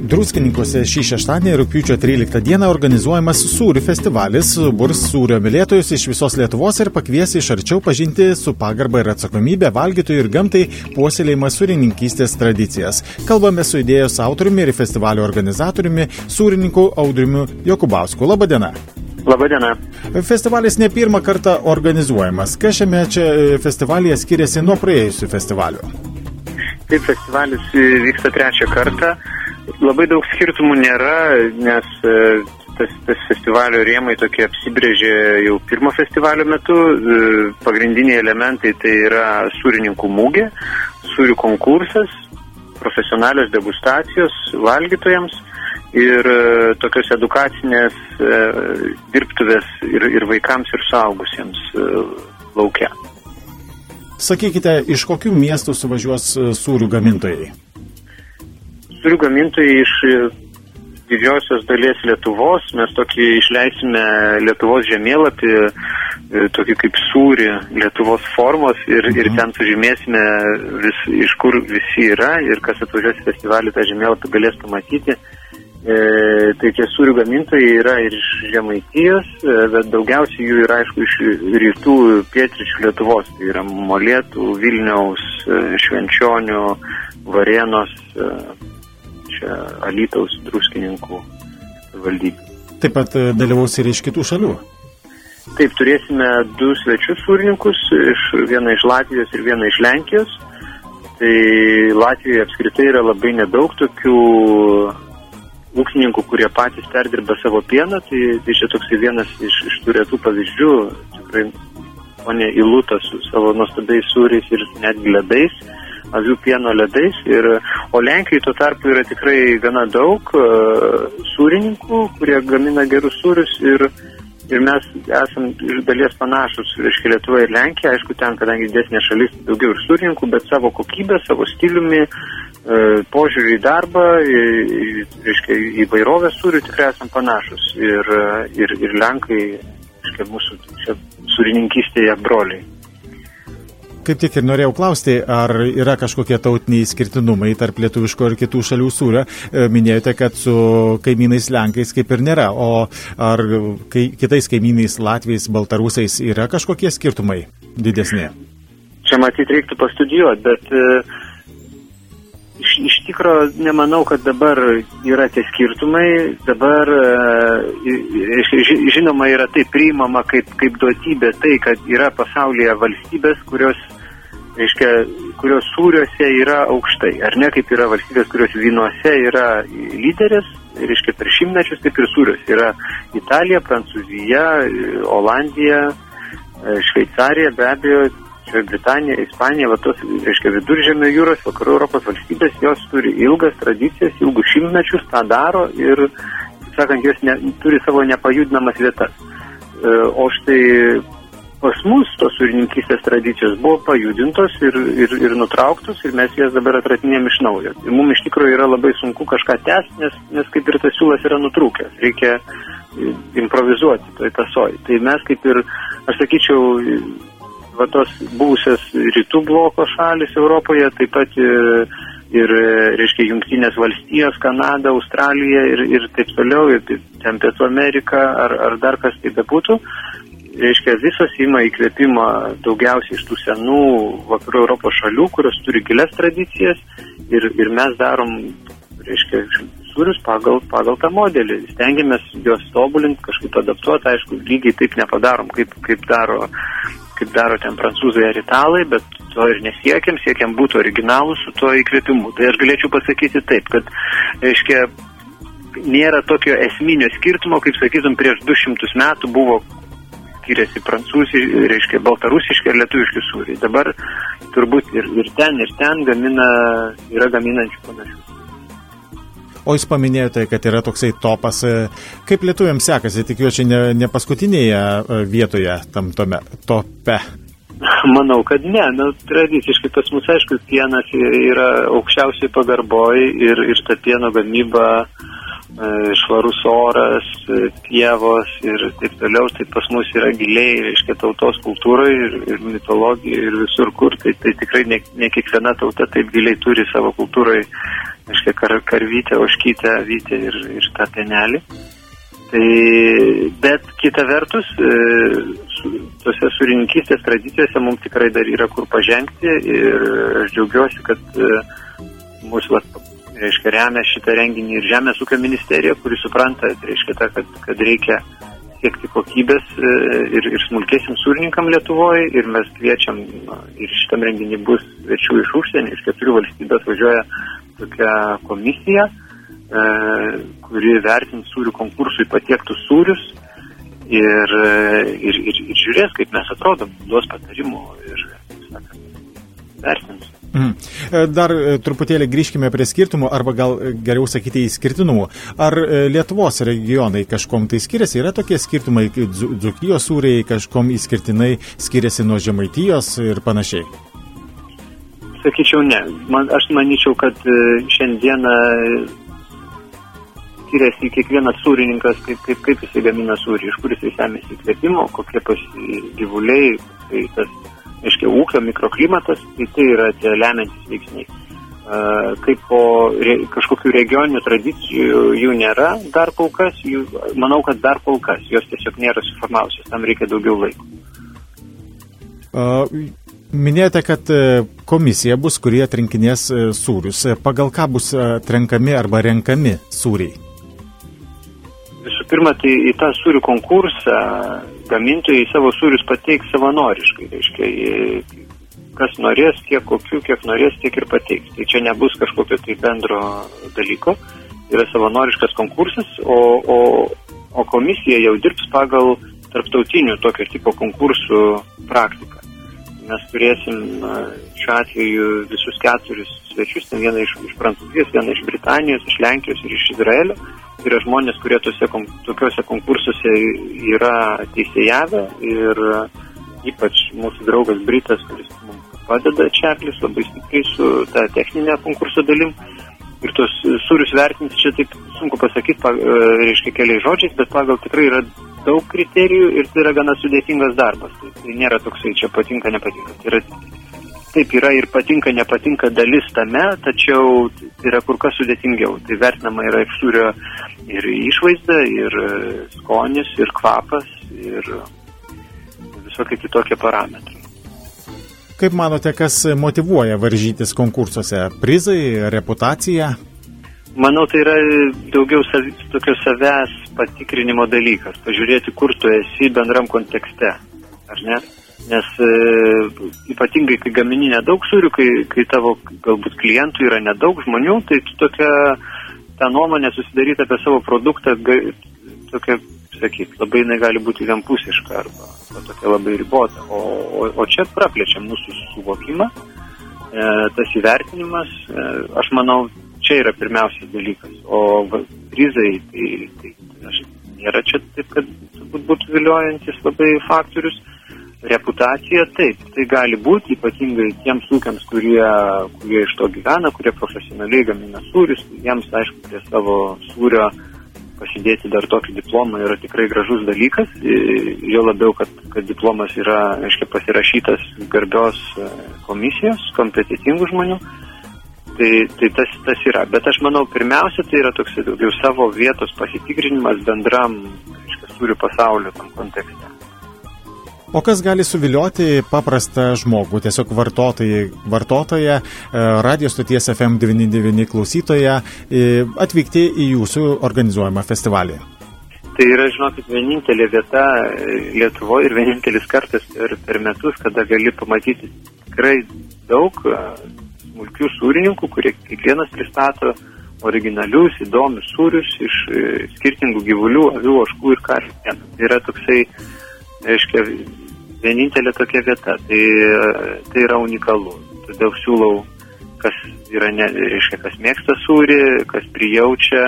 Druskininkuose šį šeštadienį rugpjūčio 13 dieną organizuojamas sūrių festivalis burs sūrio mylėtojus iš visos Lietuvos ir pakvies iš arčiau pažinti su pagarba ir atsakomybė valgytojų ir gamtai puoselėjimą sūrininkystės tradicijas. Kalbame su idėjos autoriumi ir festivalio organizatoriumi sūrininku Audriumi Jokubausku. Labadiena. Labadiena. Festivalis ne pirmą kartą organizuojamas. Kas šiame festivalyje skiriasi nuo praėjusių festivalių? Taip, festivalis vyksta trečią kartą. Labai daug skirtumų nėra, nes tas festivalio rėmai tokie apsibrėžė jau pirmo festivalio metu. Pagrindiniai elementai tai yra sūrininkų mūgė, sūrių konkursas, profesionalios degustacijos valgytojams ir tokios edukacinės dirbtuvės ir vaikams ir suaugusiems lauke. Sakykite, iš kokių miestų suvažiuos sūrių gamintojai? Sūrių gamintojai iš didžiosios dalies Lietuvos. Mes tokį išleisime Lietuvos žemėlapį, tokį kaip sūrį Lietuvos formos ir ten sužymėsime iš kur visi yra ir kas atvažiuos į festivalį tą žemėlapį galės pamatyti. Tai tie sūrių gamintojai yra ir iš Žemaitijos, bet daugiausiai jų yra aišku iš rytų pietryčių Lietuvos. Tai yra Molėtų, Vilniaus, Švenčionių, Varėnos, čia Alytaus, Druskininkų valdybių. Taip pat dalyvaus ir iš kitų šalių? Taip, turėsime 2 svečius sūrininkus, vieną iš Latvijos ir vieną iš Lenkijos. Tai Latvijoje apskritai yra labai nedaug tokių ūkininkų, kurie patys perdirba savo pieną. Tai čia toksai vienas iš tų retų pavyzdžių. Tikrai ponė Iluta su savo nuostabiais sūriais ir netgi ledais, avių pieno ledais. O Lenkijoje tuo tarpu yra tikrai gana daug sūrininkų, kurie gamina gerus sūrius ir mes esam iš dalies panašus, reiškia Lietuva ir Lenkija. Aišku, ten, kadangi didesnė šalis, daugiau ir sūrininkų, bet savo kokybę, savo stiliumi, požiūrį į darbą, reiškia įvairovę sūrių tikrai esam panašus. Ir Lenkai, reiškia mūsų čia sūrininkystėje broliai. Kaip tik ir norėjau klausti, ar yra kažkokie tautiniai skirtinumai tarp lietuviško ir kitų šalių sūrio. Minėjote, kad su kaimynais Lenkais kaip ir nėra, o ar kitais kaimynais Latviais, Baltarusiais yra kažkokie skirtumai didesni? Čia matyt reiktų pastudijuoti, bet iš tikro nemanau, kad dabar yra tie skirtumai. Dabar žinoma yra tai priimama kaip duotybė tai, kad yra pasaulyje valstybės, kurios sūriuose yra aukštai. Ar ne, kaip yra valstybės, kurios vynuose yra lyderės, reiškia per šimtmečius, taip ir sūriuose yra Italija, Prancūzija, Olandija, Šveicarija, be abejo, čia Britanija, Ispanija, va tos, reiškia, Viduržemio jūros, vakarų Europos valstybės, jos turi ilgas tradicijas, ilgus šimtmečius, tą daro ir, sakant, jos turi savo nepajudinamas vietas. O štai pas mus tos sūrininkystės tradicijos buvo pajudintos ir nutrauktos ir mes jas dabar atratinėm iš naujo. Ir mums iš tikrųjų yra labai sunku kažką tęsti, nes kaip ir tas siūlas yra nutrūkęs. Reikia improvizuoti toj tasoj. Tai mes kaip ir, aš sakyčiau, va tos buvusios rytų bloko šalis Europoje, taip pat ir reiškia, Jungtinės valstijos, Kanada, Australija ir taip toliau, ir ten Pietų Amerika ar dar kas tai bebūtų. Reiškia, visos ima įkvėpimą daugiausiai iš tų senų vakarų Europos šalių, kurios turi gilias tradicijas ir mes darom, reiškia, sūrius pagal tą modelį. Stengiamės juos tobulinti, kažkaip adaptuoti, aišku, lygiai taip nepadarom, kaip daro ten prancūzai ar italai, bet to ir siekiam būti originalus su tuo įkvėpimu. Tai aš galėčiau pasakyti taip, kad, reiškia, nėra tokio esminio skirtumo, kaip sakytum, prieš 200 metų buvo skiriasi prancūziški, reiškia, baltarusiški ir lietuviški sūriai. Dabar turbūt ir ten yra gaminančių panašių. O jūs paminėjote, kad yra toksai topas. Kaip lietuviams sekasi, tikiuosi ne paskutinėje vietoje tam tope? Manau, kad ne. Tradiciškai pas mus, aišku, pienas yra aukščiausiai pagarboj ir ta pieno gamyba švarus oras, pievos ir taip toliau, tai pas mus yra giliai, reiškia, tautos kultūroje ir mitologijoje ir visur kur, tai tikrai ne kiekviena tauta taip giliai turi savo kultūroje, reiškia, karvytę, ožkytę, avytę ir tą pienelį. Tai, bet kita vertus, tose sūrininkystės tradicijose mums tikrai dar yra kur pažengti ir aš džiaugiuosi, kad mūsų reiškia, remia šitą renginį ir Žemės ūkio ministerija, kuri supranta, reiškia, kad reikia siekti kokybės ir smulkėsim sūrininkam Lietuvoje ir mes kviečiam, ir šitam renginį bus svečių iš užsienio, iš 4 valstybių atvažiuoja tokia komisija, kuri vertins sūrių konkursui patiektus sūrius ir žiūrės, kaip mes atrodom, duos patarimų ir, vertins. Dar truputėlį grįžkime prie skirtumų, arba gal geriau sakyti išskirtinumų. Ar Lietuvos regionai kažkom tai skiriasi? Yra tokie skirtumai, Dzūkijos sūriai kažkom išskirtinai skiriasi nuo Žemaitijos ir panašiai? Sakyčiau, ne. Aš manyčiau, kad šiandieną skiriasi kiekvienas sūrininkas, kaip jisai gamina sūrį, iš kur jisai semėsi įkvėpimo, kokie pas gyvuliai, tai tas reiškia, ūkio mikroklimatas, tai yra tie lemiantys veiksniai. Kaip po kažkokių regioninių tradicijų jų nėra dar kol kas, manau, kad dar kol kas, jos tiesiog nėra suformavusios, tam reikia daugiau laiko. Minėjote, kad komisija bus, kurie atrinkinės sūrius. Pagal ką bus atrenkami arba renkami sūriai? Visų pirma, tai į tą sūrių konkursą gamintojai savo sūrius pateiks savanoriškai. Reiškia, kas norės, kiek norės, tiek ir pateiks. Tai čia nebus kažkokio tai bendro dalyko. Yra savanoriškas konkursas, o komisija jau dirbs pagal tarptautinių tokio tipo konkursų praktiką. Mes turėsim šiuo atveju visus 4 svečius, vieną iš Prancūzijos, vieną iš Britanijos, iš Lenkijos ir iš Izraelio. Tai yra žmonės, kurie tokiuose konkursuose yra teisėjavę ir ypač mūsų draugas Britas, kuris mums padeda Čarlis labai stipriai su ta techninė konkurso dalim. Ir tos sūrius vertinti čia taip sunku pasakyti, reiškia keliais žodžiais, bet pagal tikrai yra daug kriterijų ir tai yra gana sudėtingas darbas. Tai nėra toksai čia patinka, nepatinka. Tai yra, taip yra ir patinka, nepatinka dalis tame, tačiau tai yra kur kas sudėtingiau. Tai vertinama yra ir sūrio ir išvaizda, ir skonis, ir kvapas, ir visokie kitokie parametrai. Kaip manote, kas motyvuoja varžytis konkursuose? Prizai, reputacija? Manau, tai yra daugiau tokio savęs patikrinimo dalykas. Pažiūrėti, kur tu esi bendram kontekste. Ar ne? Nes ypatingai, kai gamini nedaug sūrių, kai tavo galbūt klientų yra nedaug žmonių, tai tokia ta nuomonė susidaryti apie savo produktą tokia, sakyt, labai jinai gali būti vienpusiška arba tokia labai ribota. O čia praplečiam mūsų suvokimą, tas įvertinimas, aš manau, čia yra pirmiausias dalykas. O prizai, tai nėra čia taip, kad būtų viliojantis labai faktorius. Reputacija, taip, tai gali būti ypatingai tiems ūkiams, kurie iš to gyvena, kurie profesionaliai gamina sūrius, jiems, aišku, prie savo sūrio pasidėti dar tokį diplomą yra tikrai gražus dalykas, jo labiau, kad diplomas yra, aiškiai, pasirašytas garbios komisijos, kompetitingų žmonių, tai tas yra. Bet aš manau, pirmiausia, tai yra toks daugiau savo vietos pasitikrinimas bendram, aiškiai, sūrių pasaulio tam kontekste. O kas gali suvilioti paprastą žmogų, tiesiog vartotoją, radio stoties FM99 klausytoją, atvykti į jūsų organizuojamą festivalį? Tai yra, žinokit, vienintelė vieta Lietuvoje ir vienintelis kartas per metus, kada gali pamatyti tikrai daug smulkių sūrininkų, kurie kiekvienas pristato originalius, įdomius sūrius iš skirtingų gyvulių, avių, ožkų ir karvių. Tai yra toksai, reiškia, vienintelė tokia vieta. Tai yra unikalu. Todėl siūlau, kas mėgsta sūrį, kas prijaučia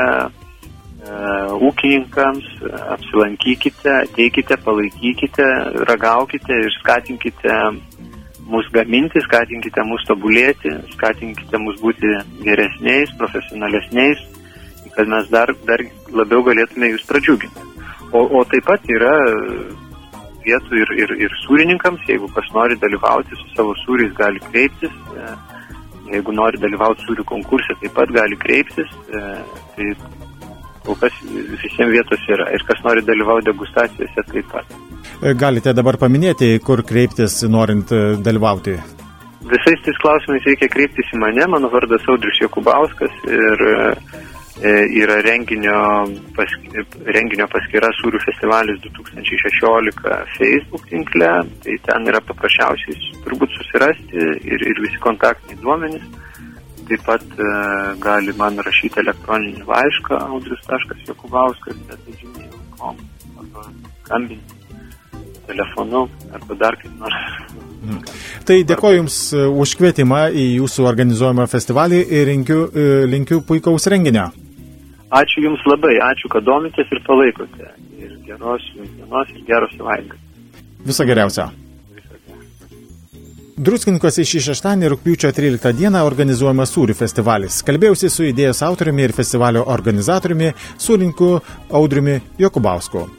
ūkininkams, apsilankykite, ateikite, palaikykite, ragaukite ir skatinkite mus gaminti, skatinkite mus tobulėti, skatinkite mus būti geresniais, profesionalesniais, į kad mes dar labiau galėtume jūs pradžiuginti. O taip pat yra vietų ir sūrininkams, jeigu kas nori dalyvauti su savo sūriais, gali kreiptis. Jeigu nori dalyvauti sūrių konkurse, taip pat gali kreiptis. Tai kol kas visiems vietos yra. Ir kas nori dalyvauti degustacijose, taip pat. Galite dabar paminėti, kur kreiptis norint dalyvauti? Visais tais klausimais reikia kreiptis į mane. Mano vardas Audrius Jokubauskas ir yra renginio paskyra Sūrių festivalis 2016 Facebook tinkle. Tai ten yra paprasčiausiai turbūt susirasti ir visi kontaktiniai duomenys. Taip pat gali man rašyti elektroninį laišką audrius.jokubauskas@gmail.com arba skambinti telefonu arba dar kaip nors. Tai dėkoju Jums už kvietimą į Jūsų organizuojamą festivalį ir linkiu puikaus renginio. Ačiū Jums labai, ačiū, kad domitės ir palaikote. Ir geros Jums dienos ir geros savaitės. Viso geriausio. Druskininkuose šį šeštadienį rugpjūčio 13 dieną organizuojamas sūrių festivalis. Kalbėjausi su idėjos autoriumi ir festivalio organizatoriumi, sūrininku Audriumi Jokubausku.